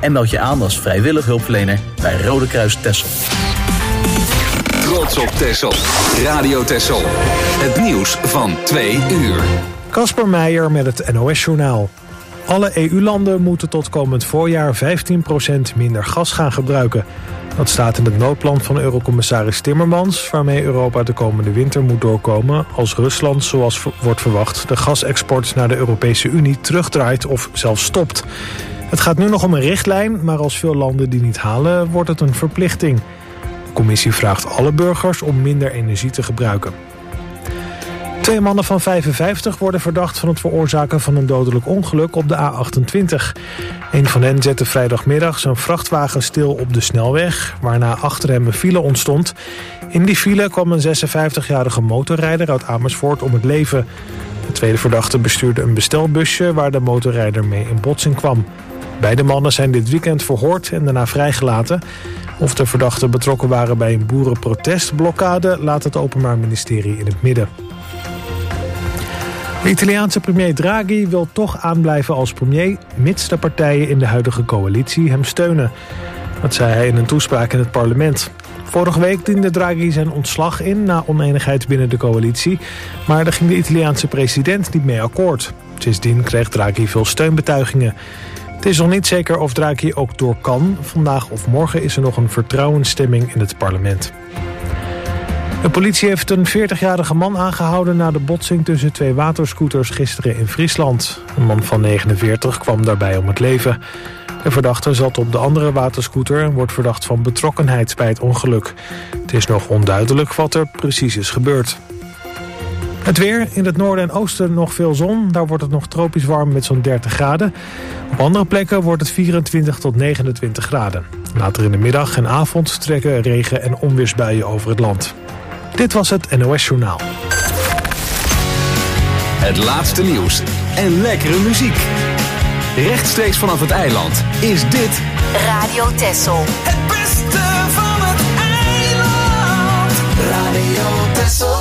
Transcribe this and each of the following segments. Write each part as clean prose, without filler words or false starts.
en meld je aan als vrijwillig hulpverlener bij Rode Kruis Texel. Trots op Texel. Radio Texel. Het nieuws van 2 uur. Casper Meijer met het NOS-journaal. Alle EU-landen moeten tot komend voorjaar 15% minder gas gaan gebruiken. Dat staat in het noodplan van Eurocommissaris Timmermans, waarmee Europa de komende winter moet doorkomen als Rusland, zoals wordt verwacht, de gasexport naar de Europese Unie terugdraait of zelfs stopt. Het gaat nu nog om een richtlijn, maar als veel landen die niet halen, wordt het een verplichting. De commissie vraagt alle burgers om minder energie te gebruiken. 2 mannen van 55 worden verdacht van het veroorzaken van een dodelijk ongeluk op de A28. Een van hen zette vrijdagmiddag zijn vrachtwagen stil op de snelweg, waarna achter hem een file ontstond. In die file kwam een 56-jarige motorrijder uit Amersfoort om het leven. De tweede verdachte bestuurde een bestelbusje waar de motorrijder mee in botsing kwam. Beide mannen zijn dit weekend verhoord en daarna vrijgelaten. Of de verdachten betrokken waren bij een boerenprotestblokkade laat het Openbaar Ministerie in het midden. De Italiaanse premier Draghi wil toch aanblijven als premier, mits de partijen in de huidige coalitie hem steunen. Dat zei hij in een toespraak in het parlement. Vorige week diende Draghi zijn ontslag in na oneenigheid binnen de coalitie, maar daar ging de Italiaanse president niet mee akkoord. Sindsdien kreeg Draghi veel steunbetuigingen. Het is nog niet zeker of Draghi ook door kan. Vandaag of morgen is er nog een vertrouwensstemming in het parlement. De politie heeft een 40-jarige man aangehouden na de botsing tussen 2 waterscooters gisteren in Friesland. Een man van 49 kwam daarbij om het leven. De verdachte zat op de andere waterscooter en wordt verdacht van betrokkenheid bij het ongeluk. Het is nog onduidelijk wat er precies is gebeurd. Het weer, in het noorden en oosten nog veel zon. Daar wordt het nog tropisch warm met zo'n 30 graden. Op andere plekken wordt het 24 tot 29 graden. Later in de middag en avond trekken regen- en onweersbuien over het land. Dit was het NOS Journaal. Het laatste nieuws en lekkere muziek. Rechtstreeks vanaf het eiland is dit Radio Texel. Het beste van het eiland. Radio Texel.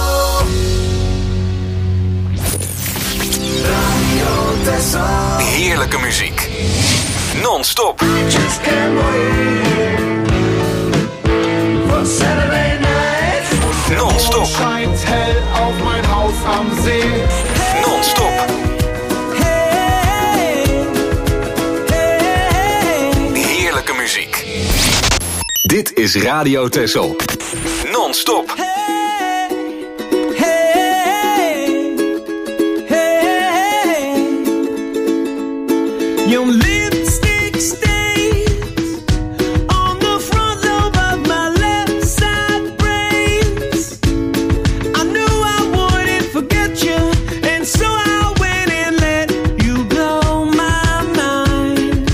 Radio Texel. heerlijke muziek. Non-stop. Just can't wait for Saturday night. Non-stop. Scheint hell auf mein Haus am See. Non-stop. Heerlijke muziek. Dit is Radio Texel. Non-stop. Your lipstick stains on the front lobe of my left side brains. I knew I wouldn't forget you, and so I went and let you blow my mind.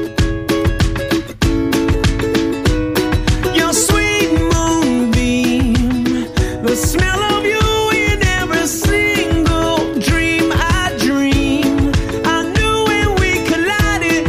Your sweet moonbeam, the smell of you in every single dream I dream. I knew when we collided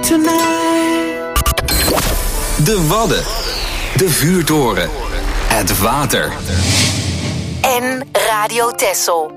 tonight. De Wadden. De vuurtoren. Het water. En Radio Texel.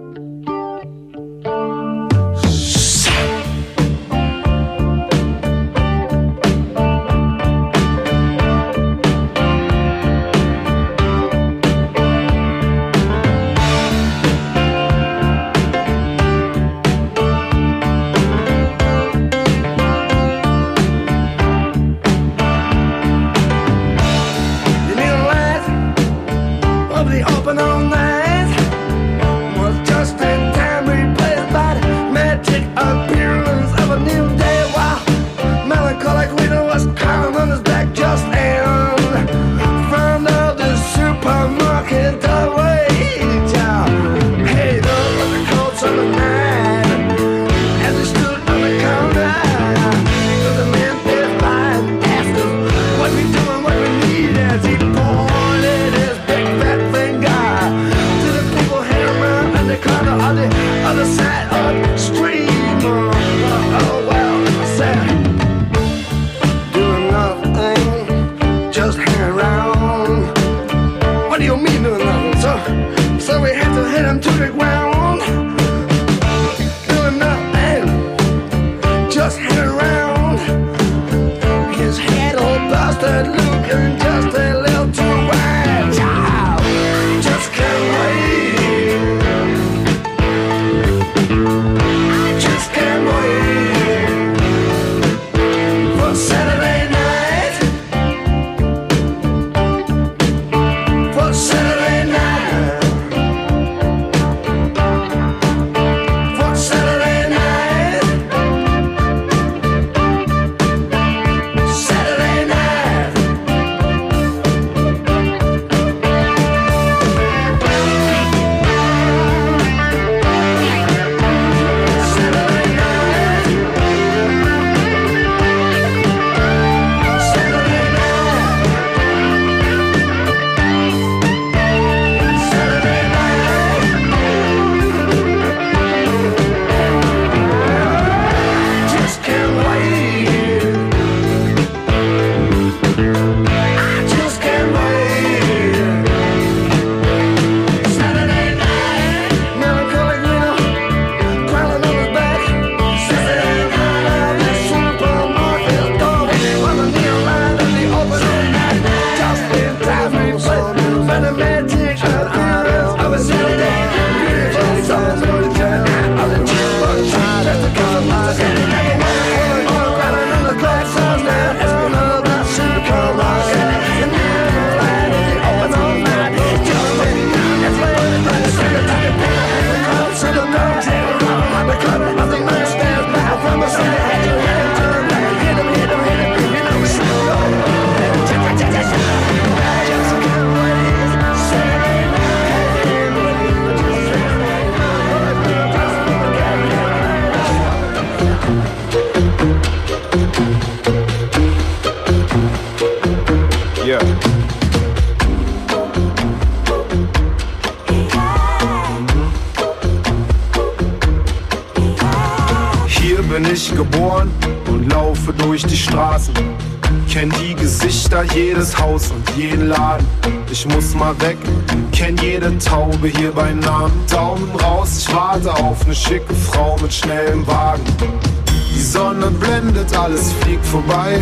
Jedes Haus und jeden Laden. Ich muss mal weg, kenn jede Taube hier bei Namen. Daumen raus, ich warte auf ne schicke Frau mit schnellem Wagen. Die Sonne blendet, alles fliegt vorbei.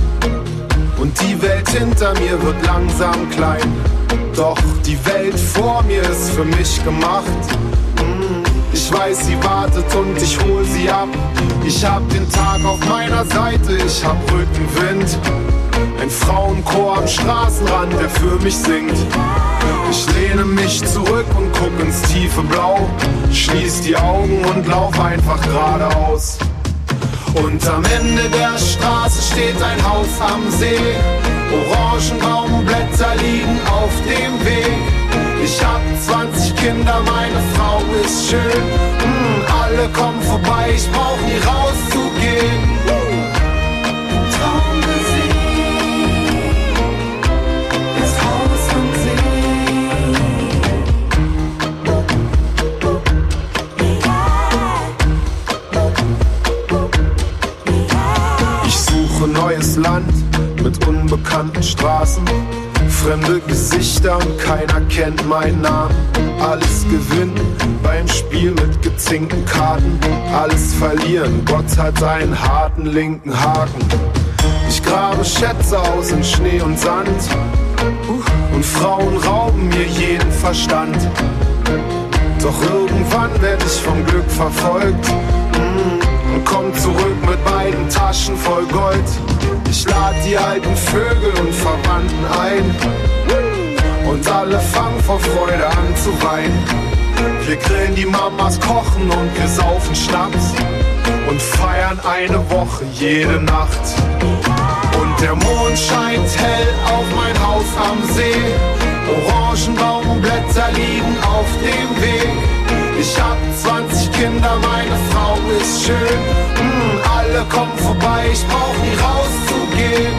Und die Welt hinter mir wird langsam klein. Doch die Welt vor mir ist für mich gemacht. Ich weiß, sie wartet und ich hol sie ab. Ich hab den Tag auf meiner Seite, ich hab Rückenwind. Ein Frauenchor am Straßenrand, der für mich singt. Ich lehne mich zurück und guck ins tiefe Blau. Schließ die Augen und lauf einfach geradeaus. Und am Ende der Straße steht ein Haus am See. Orangenbaumblätter liegen auf dem Weg. Ich hab 20 Kinder, meine Frau ist schön. Alle kommen vorbei, ich brauch nie rauszugehen. fremdes Land mit unbekannten Straßen, fremde Gesichter und keiner kennt meinen Namen. Alles gewinnen beim Spiel mit gezinkten Karten, alles verlieren, Gott hat einen harten linken Haken. Ich grabe Schätze aus in Schnee und Sand und Frauen rauben mir jeden Verstand. Doch irgendwann werd ich vom Glück verfolgt und komm zurück mit beiden Taschen voll Gold. Ich lad die alten Vögel und Verwandten ein und alle fangen vor Freude an zu weinen. Wir grillen die Mamas, kochen und wir saufen Schnaps und feiern eine Woche jede Nacht. Und der Mond scheint hell auf mein Haus am See, Orangenbaumblätter liegen auf dem Weg. Ich hab 20 Kinder, meine Frau ist schön. Alle kommen vorbei, ich brauch nie rauszugehen.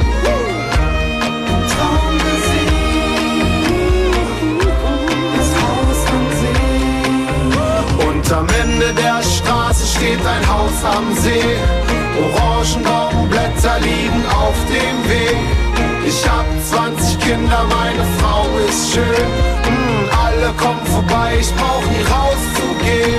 Das Haus am See. Und am Ende der Straße steht ein Haus am See. Orangenbaumblätter liegen auf dem Weg. Ich hab 20 Kinder, meine Frau ist schön. Alle kommen vorbei, ich brauch nie rauszugehen.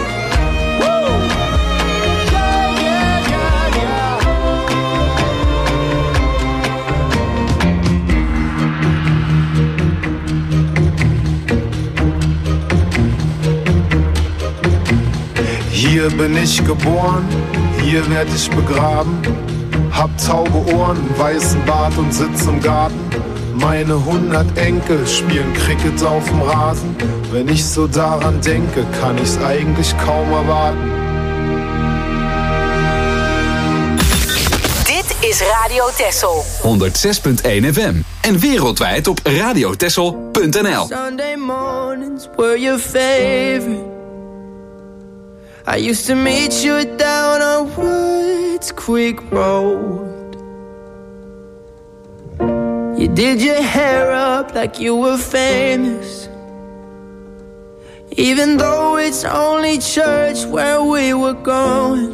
Hier bin ich geboren, hier werd ich begraben. Hab taube Ohren, weißen Bart und sitz im Garten. Meine 100 Enkel spielen Cricket auf dem Rasen. Wenn ich so daran denke, kann ich's eigentlich kaum erwarten. Dit is Radio Texel. 106.1 FM en wereldwijd op radiotexel.nl. Sunday mornings were your favorite. I used to meet you down on Woods Creek Road. You did your hair up like you were famous, even though it's only church where we were going.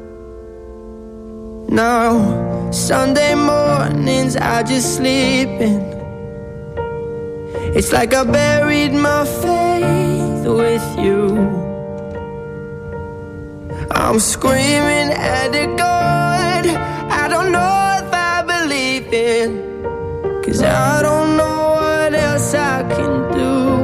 Now, Sunday mornings I just sleep in. It's like I buried my faith with you. I'm screaming at the God I don't know if I believe in, 'cause I don't know what else I can do.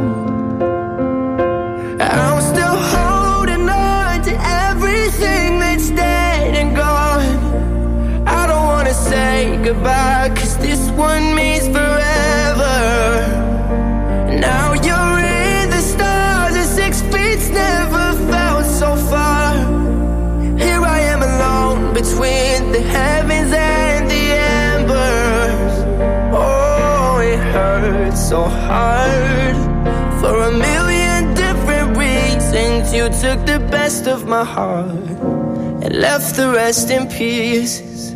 I'm still holding on to everything that's dead and gone. I don't wanna say goodbye, 'cause this one means forever. Now you're in the stars and 6 feet never felt so far. Here I am alone between the heavens and the embers. Oh, it hurts so hard for a million different reasons. You took the best of my heart and left the rest in pieces.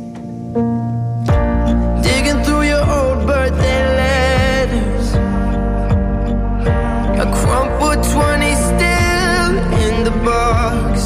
Digging through your old birthday letters, a crumpled 20 still in the box.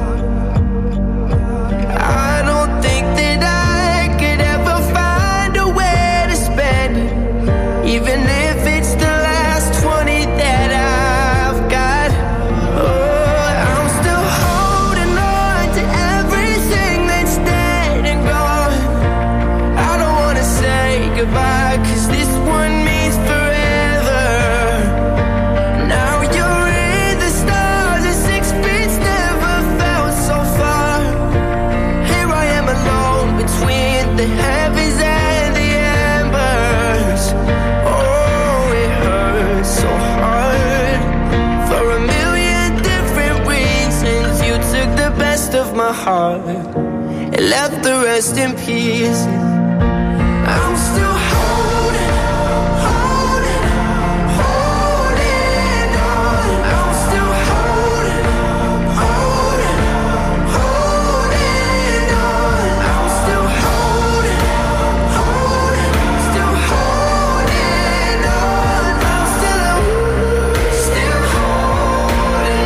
I don't think that I could ever find a way to spend it, even if it's the last 20 that I've got. Oh, I'm still holding on to everything that's dead and gone. I don't wanna say goodbye, 'cause this one means forever. Now you're in the stars and 6 feet never felt so far. Here I am alone between the heavens and the embers. Oh, it hurts so hard for a million different reasons. You took the best of my heart and left the rest in pieces. I'm still holding on. I'm still holding on. I'm still holding on. Still holding on. I'm still holding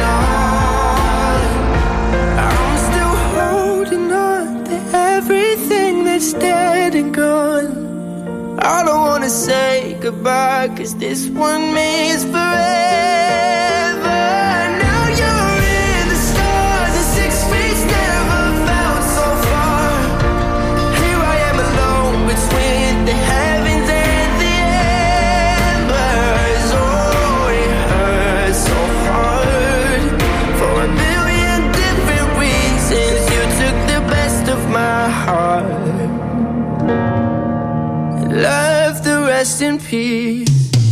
on. I'm still holding on to everything that's it's dead and gone. I don't wanna say goodbye, 'cause this one means forever. Now you're in the stars, and 6 weeks never felt so far. Here I am alone between the heavens and the embers. Oh, it hurts so hard. For a million different reasons, you took the best of my heart. Love the rest in peace.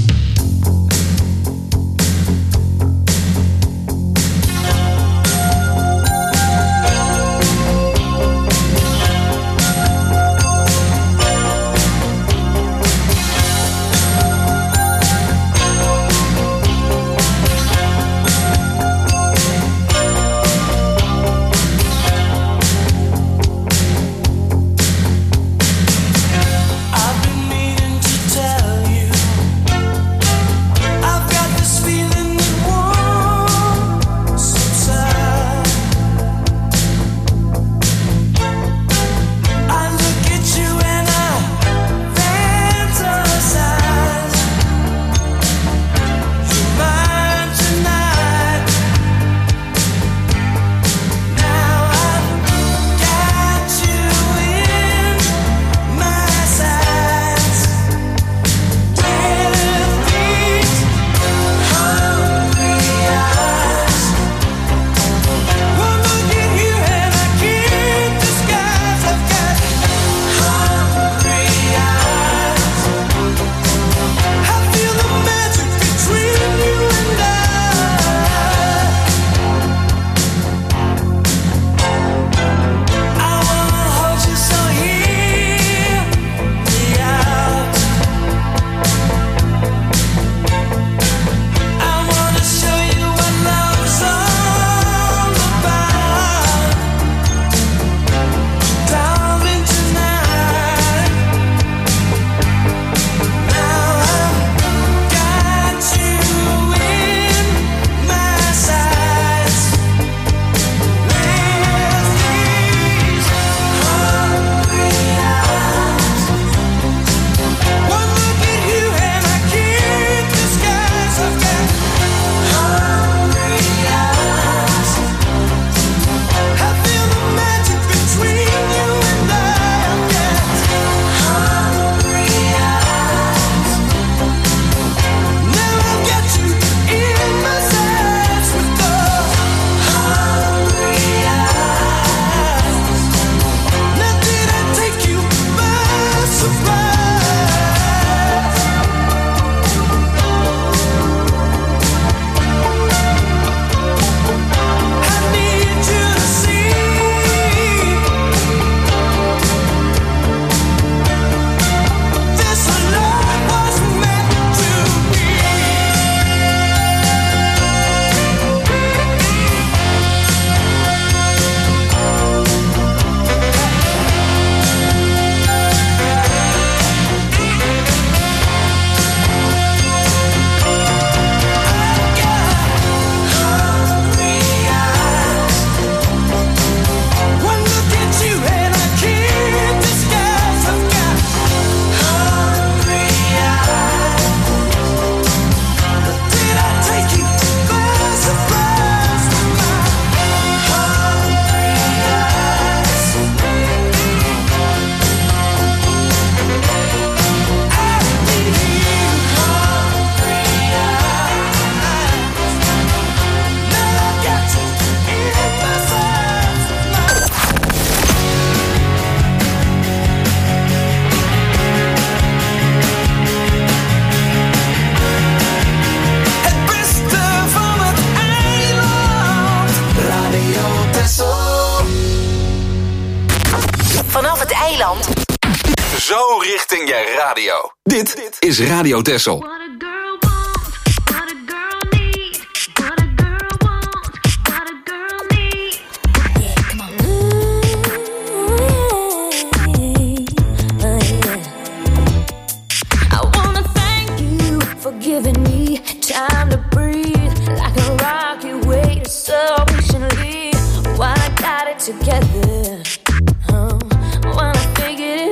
eiland. Zo richting je radio. Dit is Radio Texel. Giving me time to breathe, like a rocket waiting so patiently. While I got it together, when I figured it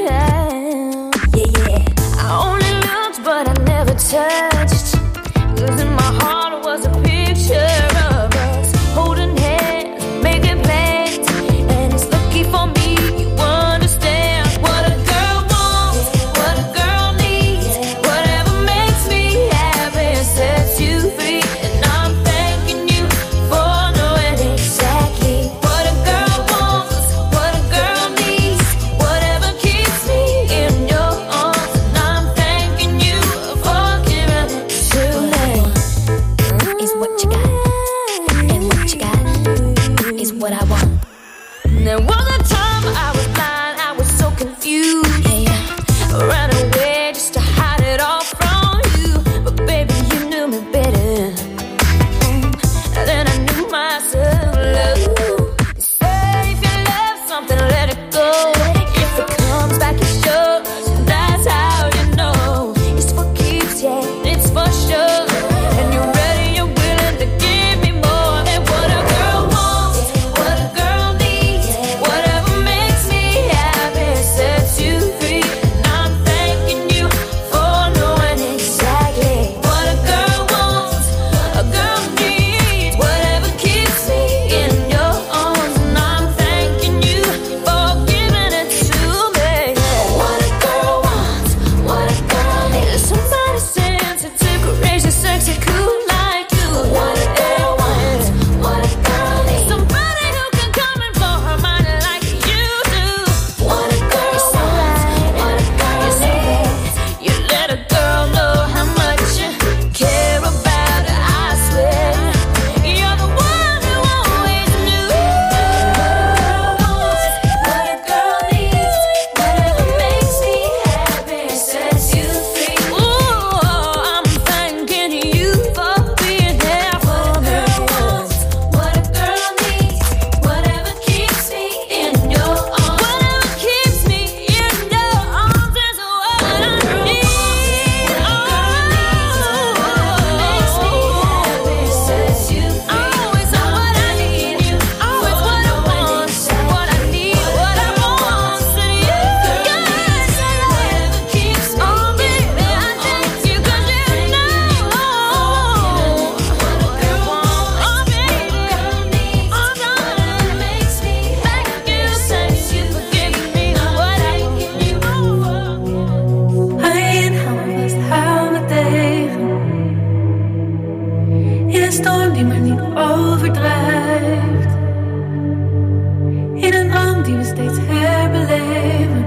steeds herbeleven.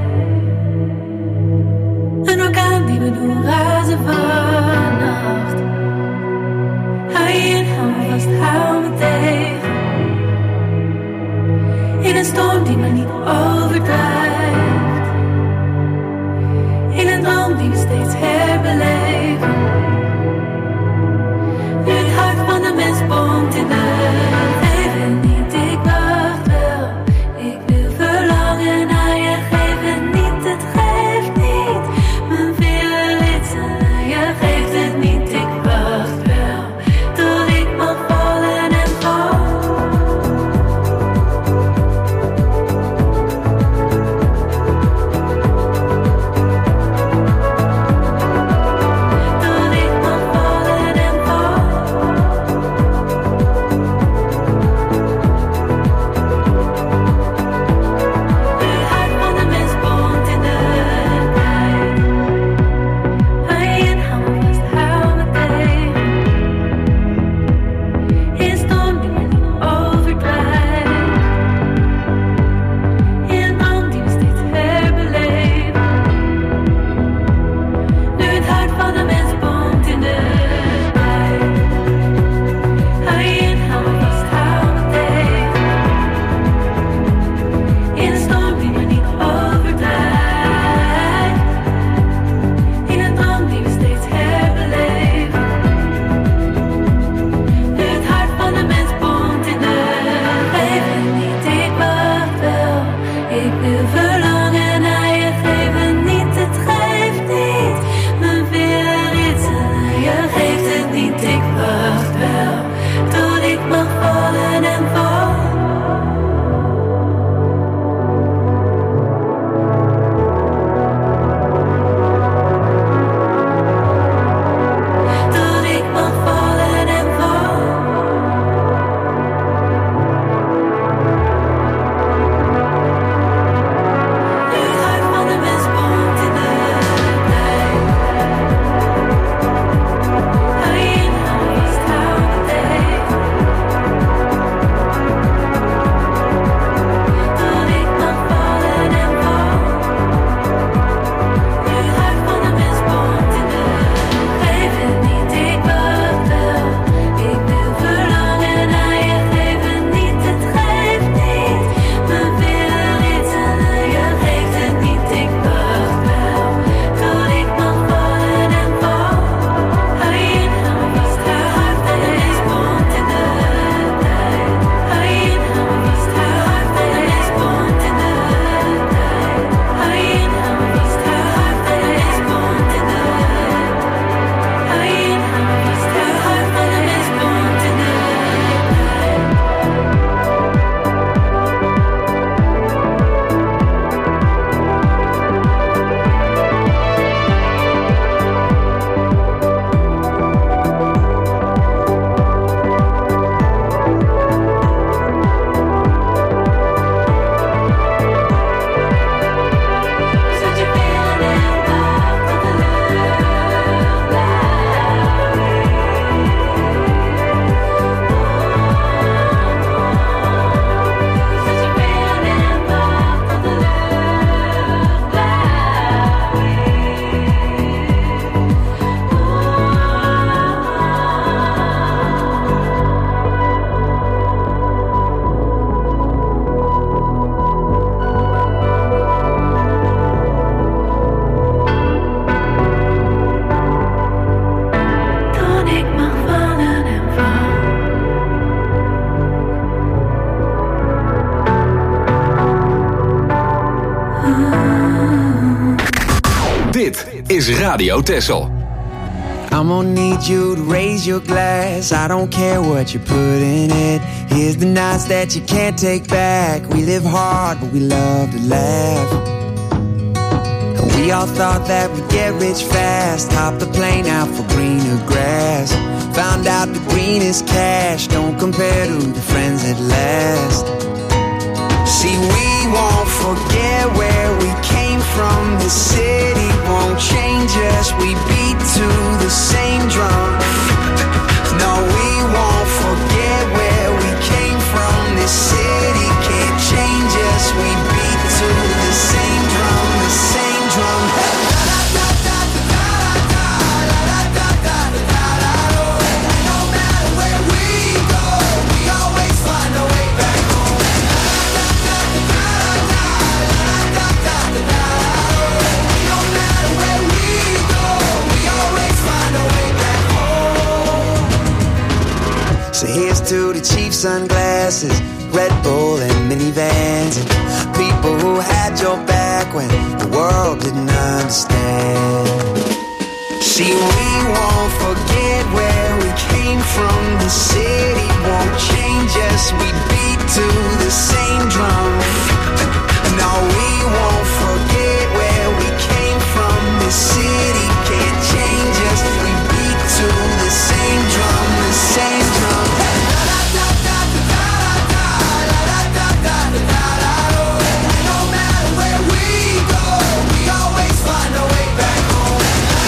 Een orkaan die we doen razen vannacht. Hou je in, hou me vast, hou me tegen. In een storm die maar niet overdrijft. In een droom die we steeds herbeleven. Nu het hart van de mens bonkt in de leven niet, ik wacht wel. Ik wil verlangen naar je, geef het niet, het geeft niet. Mijn villen ritsen naar je, geeft het niet, ik wacht wel. Tot ik mag vallen en val. Dit is Radio Texel. I'm gonna need you to raise your glass. I don't care what you put in it. Here's the nights that you can't take back. We live hard, but we love to laugh. And we all thought that we'd get rich fast. Hop the plane out for greener grass. Found out the greenest cash don't compare to the friends that last. See, we won't forget where we came from. The city won't change us. We beat to the same drum. No, we won't forget where we came from. This city can't change us. We beat So here's to the cheap sunglasses, Red Bull and minivans, and people who had your back when the world didn't understand. See, we won't forget where we came from. The city won't change us. We beat to the same drum. No, we won't forget where we came from. The city can't change us. We beat to the same drum, the same drum. No matter where we go, we always find a way back home.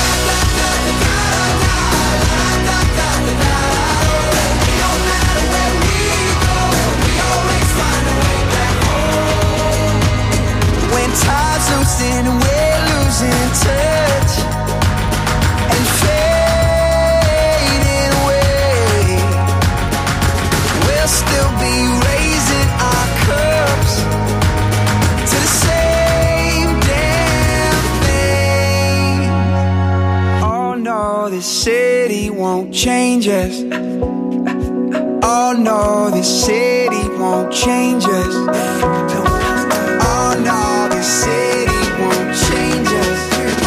No matter where we go, we always find a way back home. When time's losing, we're losing touch and fading away, we'll still be raising our cups to the same damn thing. Oh no, this city won't change us. Oh no, this city won't change us. Oh no, this city won't change us.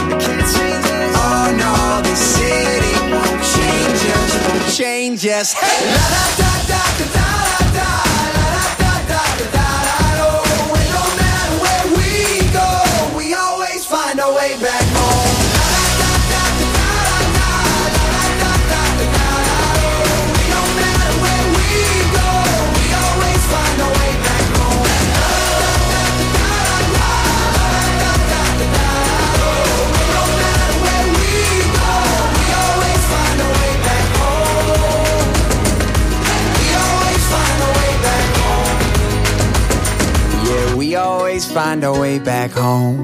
Oh no, this city won't change us. Won't change us. Hey, la da da da da da da, la da da da da da. Oh, and no matter where we go, we always find our way back home. La da da da da da, la da da da da da. Oh, no matter where we go, we always find our way back home. La da da da da da, la da da da da. Oh, no matter where we go, we always find our way back home. We always find our way back home. Yeah, we always find our way back home.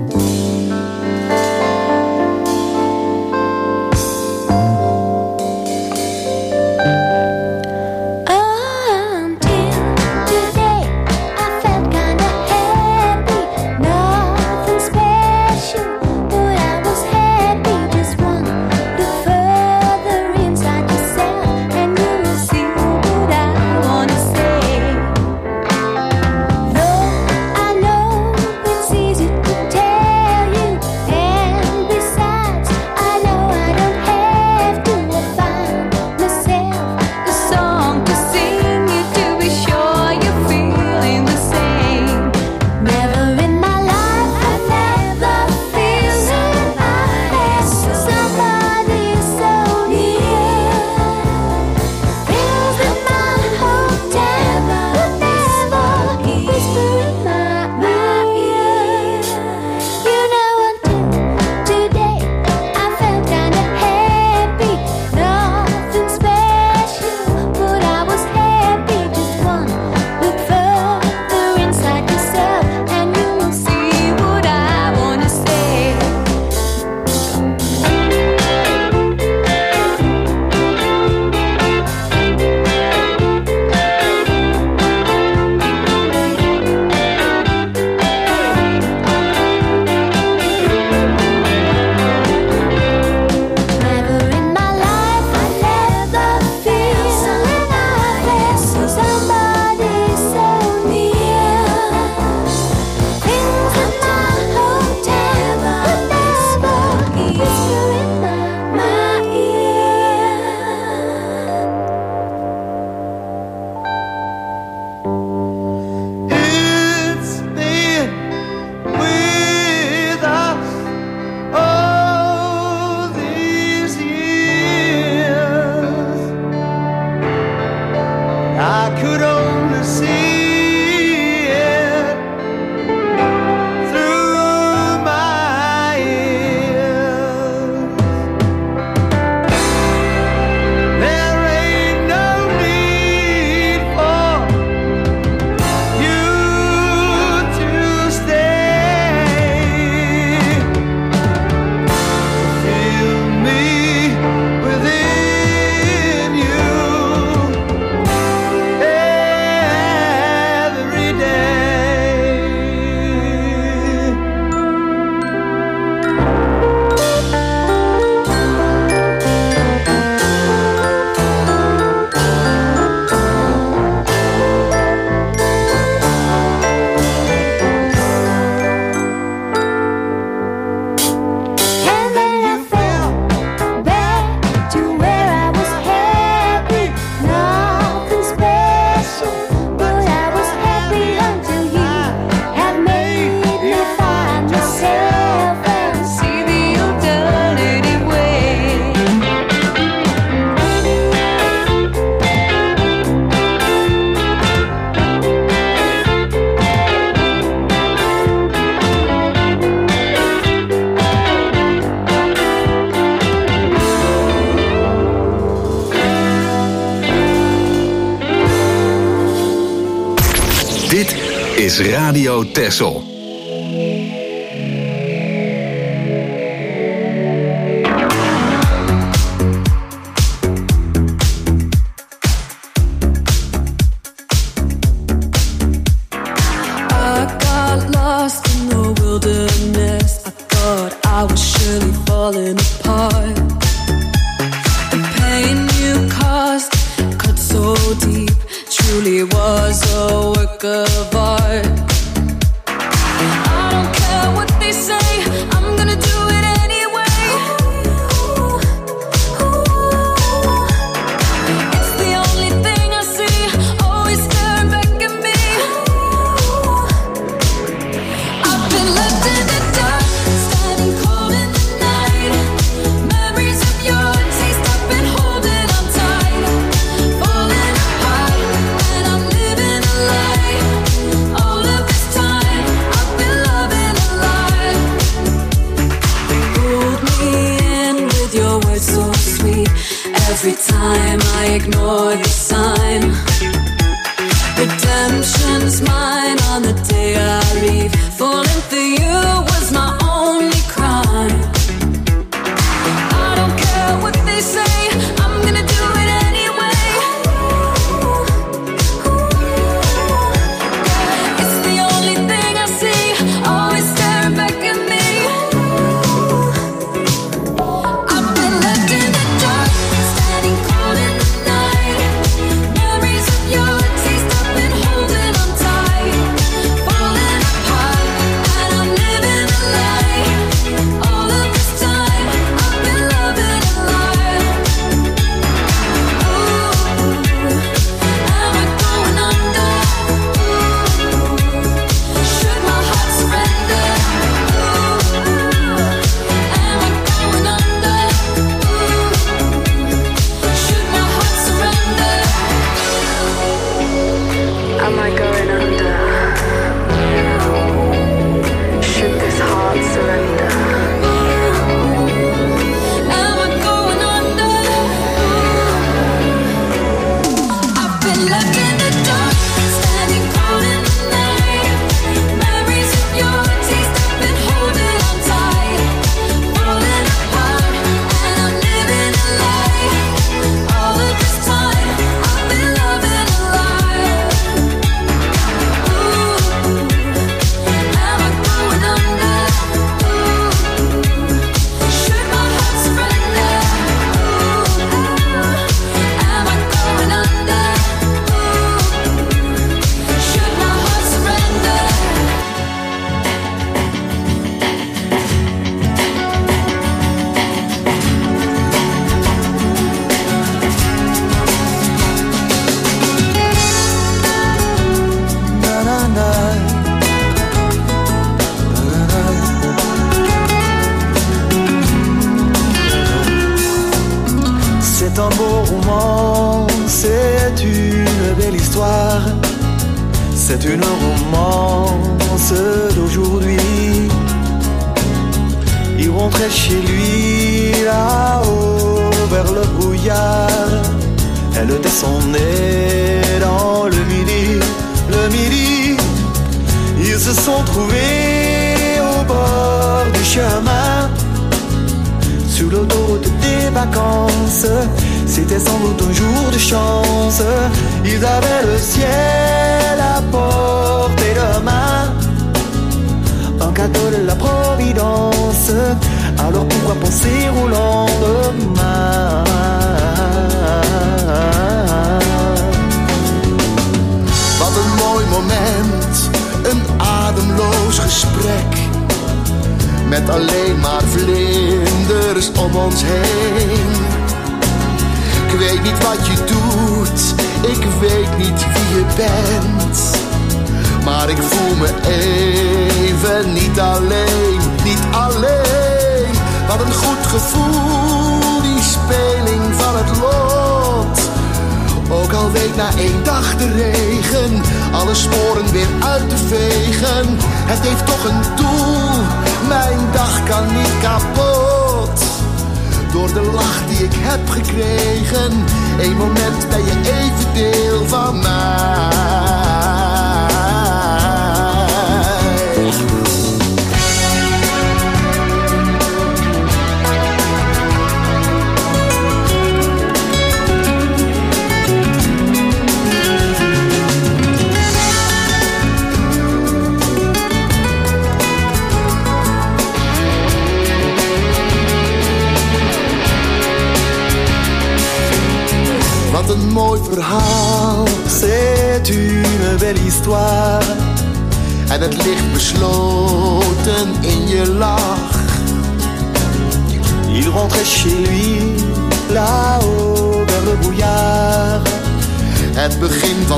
Until today, I felt kinda happy. Nothing special, but I was happy. Just one look further inside yourself, and you will see what I wanna say. Though I know it's easy to tell you is Radio Texel. C'est une romance d'aujourd'hui. Il rentrait chez lui là-haut vers le brouillard. Elle descendait dans le midi, le midi. Ils se sont trouvés au bord du chemin, sur l'autoroute des vacances. C'était sans doute un jour de chance. Ils avaient le ciel à portée de main, un cadeau de la Providence. Alors pourquoi penser au lendemain? Wat een mooi moment, een ademloos gesprek, met alleen maar vlinders om ons heen. Ik weet niet wat je doet, ik weet niet wie je bent, maar ik voel me even niet alleen, niet alleen. Wat een goed gevoel, die speling van het lot. Ook al week na 1 dag de regen alle sporen weer uit te vegen. Het heeft toch een doel, mijn dag kan niet kapot. Door de lach die ik heb gekregen, 1 moment ben je even deel van mij. Wat een mooi verhaal. C'est une belle histoire. En het ligt besloten in je lach. Il rentrait chez lui, là-haut vers le brouillard. Het begin van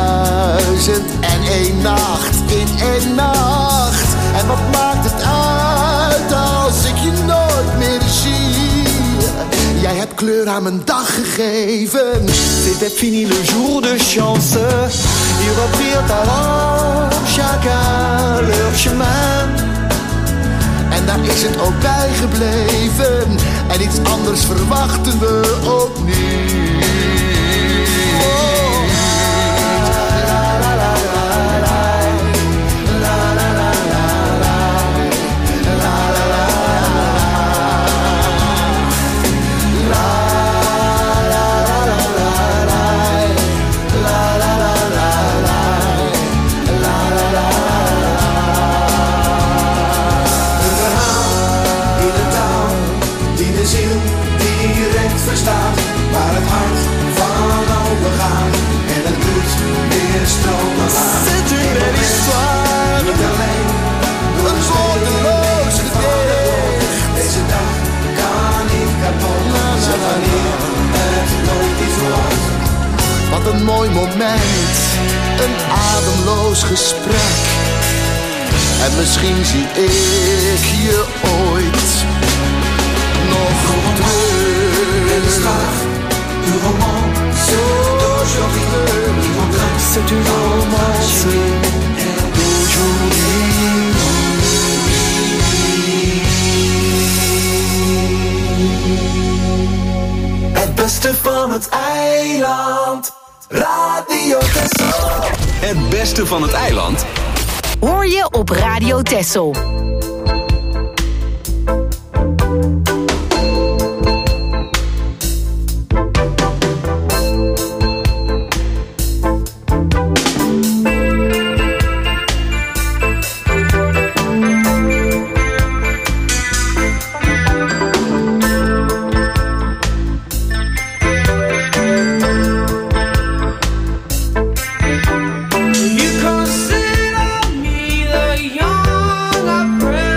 1001 nacht in 1 nacht. En wat maakt het uit als ik je nooit meer zie? Jij hebt kleur aan mijn dag gegeven. C'était fini le jour de chance. Ils reprirent alors chacun leur chemin. En daar is het ook bij gebleven. En iets anders verwachten we ook niet. Waar het hart van overgaat en het bloed weer stromen laat. C'est une belle histoire. Niet alleen Een woordeloos gedicht. deze dag kan niet kapot. Zo wanneer het nooit iets wordt. Wat een mooi moment, een ademloos gesprek. En misschien zie ik je ooit nog terug. Du romance d'aujourd'hui. C'est une romance d'aujourd'hui. Het beste van het eiland. Radio Texel. Het beste van het eiland Hoor je op Radio Texel. You consider me the young apprentice.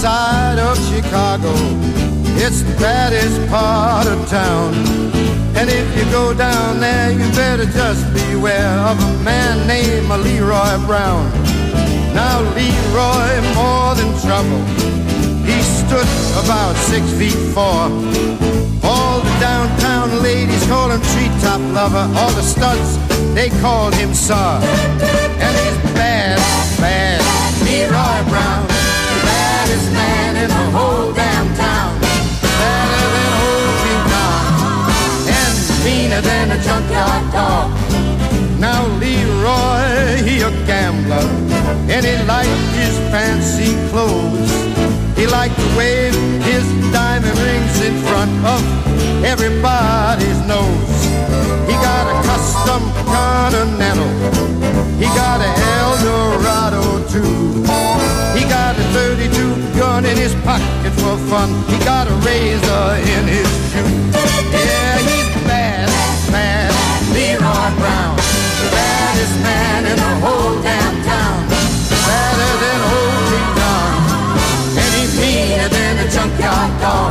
side of Chicago. It's the baddest part of town. And if you go down there, you better just beware of a man named Leroy Brown. Now Leroy, more than trouble, he stood about 6'4". All the downtown ladies call him treetop lover. All the studs, they called him Sir. And he's bad, bad, Leroy Brown, the baddest man in the whole damn town. Better than old King Kong, and meaner than a junkyard dog. Now Leroy, he a gambler, and he liked his fancy clothes. He liked to wave his diamond rings in front of everybody's nose. He got a custom Continental, he got a Eldorado too. He got a 32 gun in his pocket for fun. He got a razor in his shoe. Yeah, he's bad, bad, Leroy Brown, the baddest man in the whole damn town. Better than old King Kong, and he's meaner than a junkyard dog.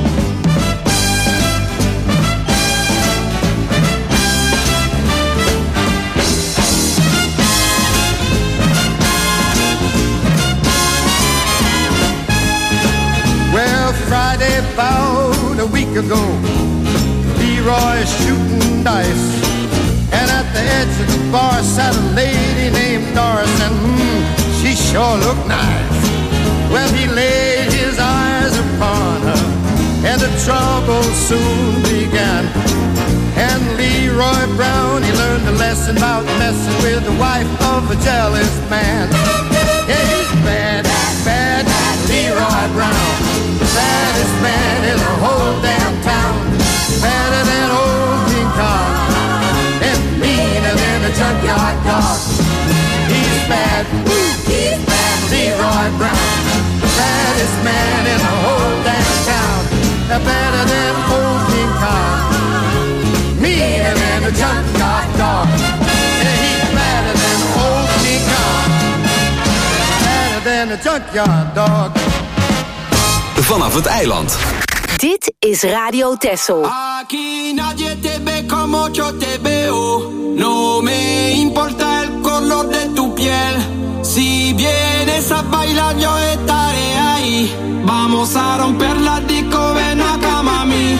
Well, Friday about a week ago, Leroy's shooting dice, and at the edge of the bar sat a lady named Doris, and she sure looked nice. Well, he laid his eyes upon her, and the trouble soon began. And Leroy Brown, he learned a lesson about messing with the wife of a jealous man. Yeah, he's bad, bad, Leroy Brown, the baddest man in the whole damn town. Better than old King Kong, and meaner than a junkyard dog. He's bad, he's bad, Leroy Brown, the baddest man in the whole damn town. Better than old King Kong, meaner than a junkyard dog. Yeah, he's better than old King Kong, better than a junkyard dog. Vanaf het eiland. Dit is Radio Texel. Aquí nadie te ve como yo te veo. No me importa el color de tu piel. Si vienes a bailar yo estaré ahí. Vamos a romper la disco, ven acá mami.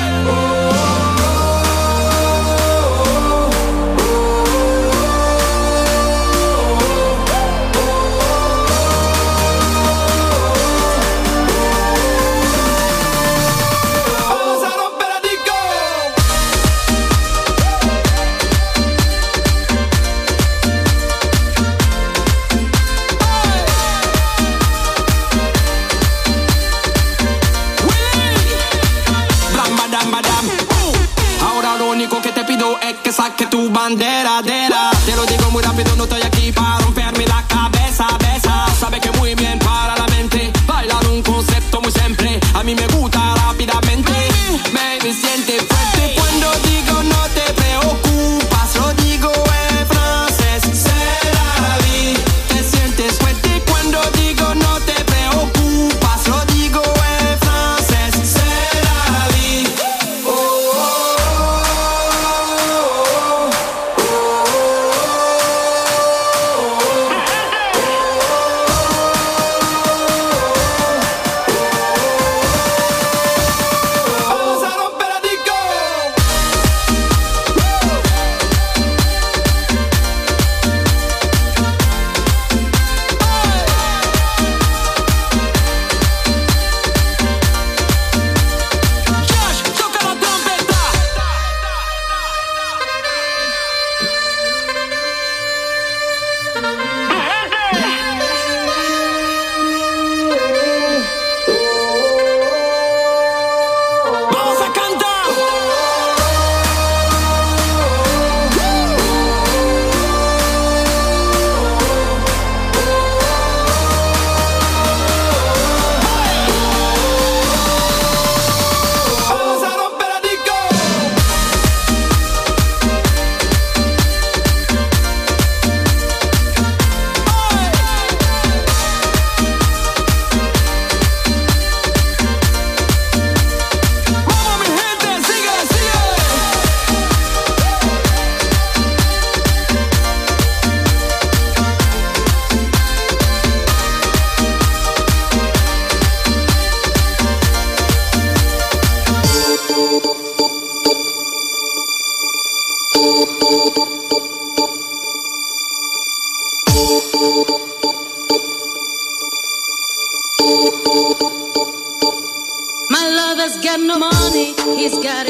Saque tu bandera, te lo digo muy rápido, no estoy aquí para romperme la cabeza, besa. Sabe que muy bien para la mente, bailar un concepto muy simple. A mí me gusta rápidamente, baby, siente fuerte cuando digo no te preocupas. Lo digo en francés, c'est la vie. Te sientes fuerte cuando digo no te preocupas. Lo digo en francés, c'est la vie.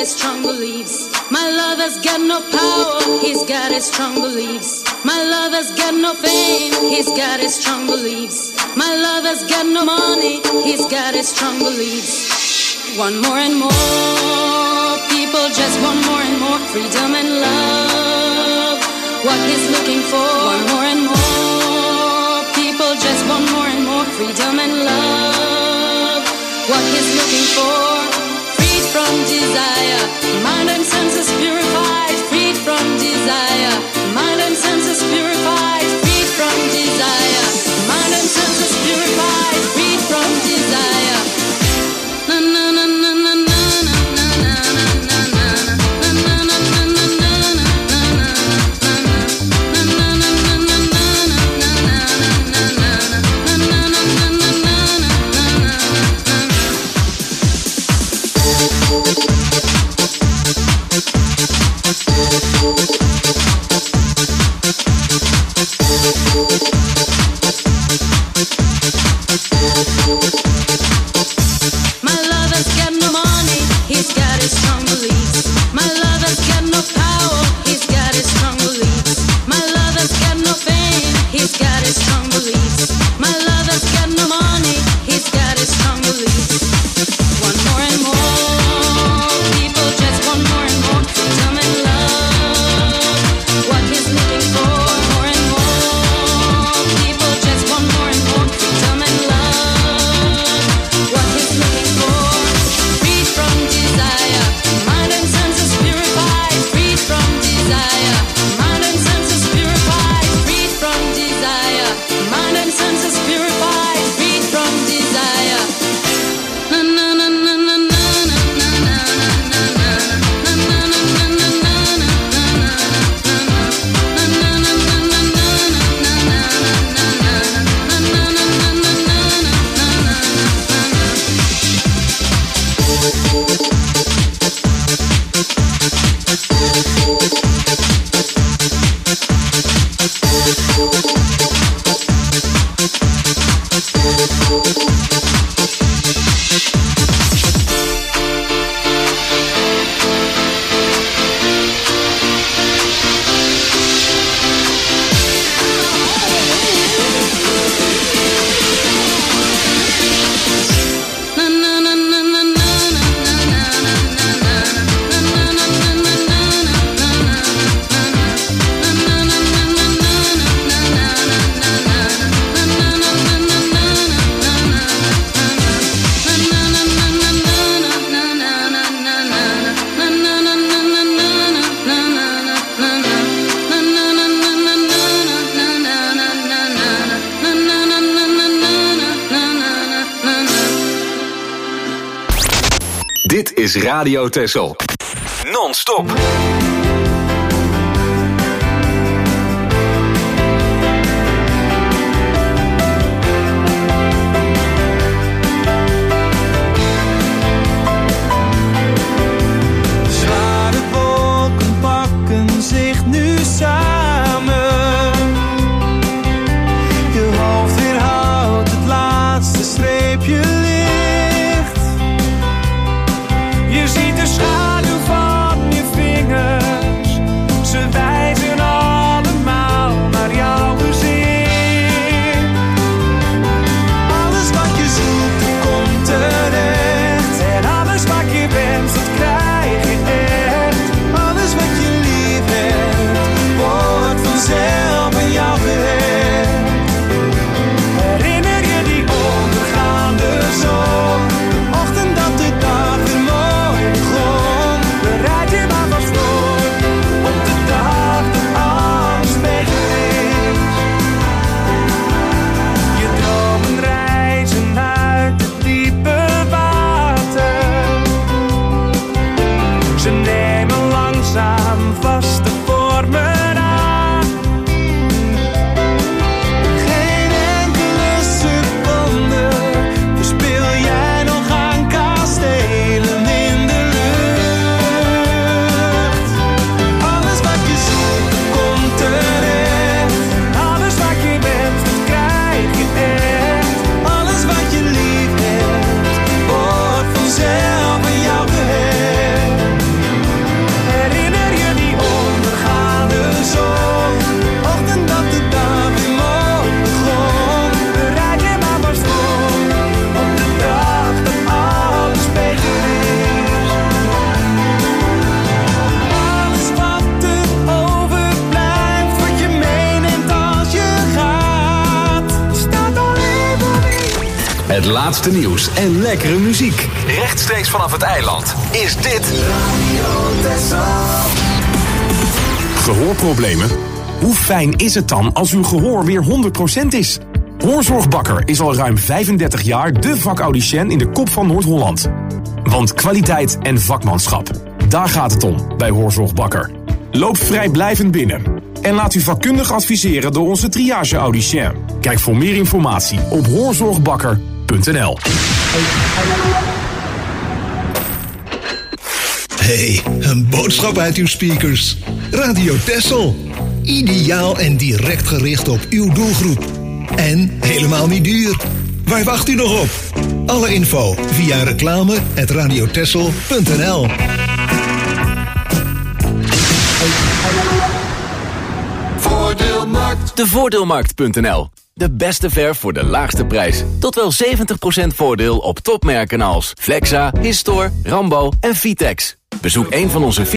his strong beliefs. My lover's got no power, he's got his strong beliefs. My lover's got no fame, he's got his strong beliefs. My lover's got no money, he's got his strong beliefs. Want more and more, people just want more and more freedom and love. What he's looking for, want more and more, people just want more and more freedom and love. What he's looking for, freed from desire, mind and senses purified, freed from desire, mind and senses purified, freed from desire, mind and senses purified, freed from desire. Na na na na na na na na na na My lover's got no money, he's got his strong beliefs. My lover's got no power, he's got his strong beliefs. My lover's got no fame, he's got his strong beliefs. My lover's got no money, he's got his strong beliefs. Want more and more, people just want more and more freedom and love. What he's looking for, more and more, people just want more and more freedom and love. What he's looking for, freed from desire, mind and senses purified, freed from desire, mind and senses purified, freed from desire, mind and senses purified, freed from desire. Na na na na na na na na Dit is Radio Texel. Non-stop. Zware wolken pakken zich nu samen. Je hoofd weerhoudt het laatste streepje licht. Je ziet de schaduw van je vinger Het laatste nieuws en lekkere muziek. Rechtstreeks vanaf het eiland is dit Gehoorproblemen? Hoe fijn is het dan als uw gehoor weer 100% is? Hoorzorgbakker is al ruim 35 jaar de vakaudiënt in de kop van Noord-Holland. Want kwaliteit en vakmanschap, daar gaat het om bij Hoorzorgbakker. Loop vrijblijvend binnen en laat u vakkundig adviseren door onze triage-audicien. Kijk voor meer informatie op hoorzorgbakker.nl. Hey, een boodschap uit uw speakers. Radio Texel. Ideaal en direct gericht op uw doelgroep. En helemaal niet duur. Waar wacht u nog op? Alle info via reclame@radiotexel.nl. Voordeelmarkt. De Voordeelmarkt.nl. De beste verf voor de laagste prijs. Tot wel 70% voordeel op topmerken als Flexa, Histor, Rambo en Vitex. Bezoek een van onze